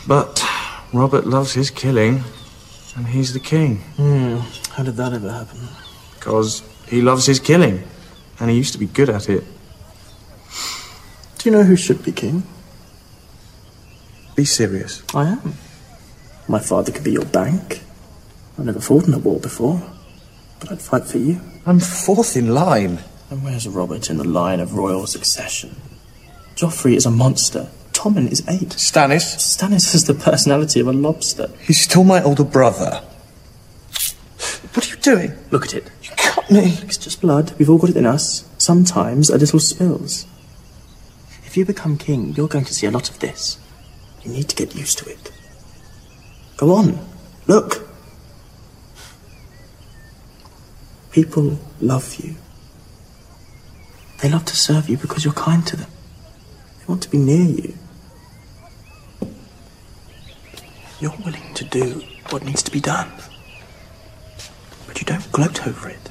But Robert loves his killing, and he's the king. How did that ever happen? Because he loves his killing, and he used to be good at it. Do you know who should be king? Be serious. I am. My father could be your bank. I've never fought in a war before, but I'd fight for you. I'm fourth in line. And where's Robert in the line of royal succession? Joffrey is a monster. Tommen is 8. Stannis has the personality of a lobster. He's still my older brother. What are you doing? Look at it. You cut me. It's just blood. We've all got it in us. Sometimes a little spills. If you become king, you're going to see a lot of this. You need to get used to it. Go on. Look. People love you. They love to serve you because you're kind to them. They want to be near you. You're willing to do what needs to be done. But you don't gloat over it.